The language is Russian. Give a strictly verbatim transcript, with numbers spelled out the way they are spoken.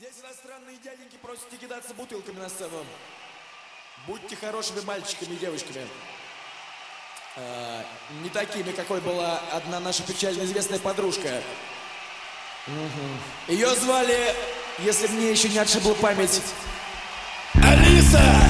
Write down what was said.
Здесь иностранные дяденьки просят не кидаться бутылками на сцену. Будьте хорошими мальчиками и девочками. А, не такими, какой была одна наша печально известная подружка. Угу. Ее звали, если мне еще не отшибла память, Алиса!